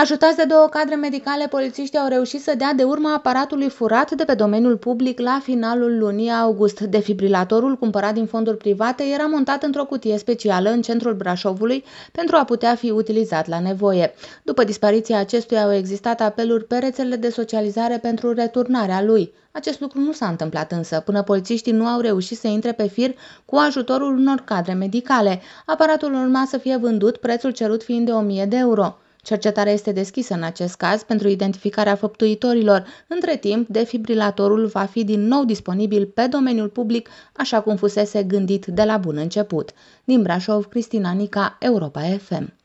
Ajutați de 2 cadre medicale, polițiștii au reușit să dea de urma aparatului furat de pe domeniul public la finalul lunii august. Defibrilatorul, cumpărat din fonduri private, era montat într-o cutie specială în centrul Brașovului pentru a putea fi utilizat la nevoie. După dispariția acestuia au existat apeluri pe rețelele de socializare pentru returnarea lui. Acest lucru nu s-a întâmplat însă, până polițiștii nu au reușit să intre pe fir cu ajutorul unor cadre medicale. Aparatul urma să fie vândut, prețul cerut fiind de 1000 de euro. Cercetarea este deschisă în acest caz pentru identificarea făptuitorilor. Între timp, defibrilatorul va fi din nou disponibil pe domeniul public, așa cum fusese gândit de la bun început. Din Brașov, Cristina Nica, Europa FM.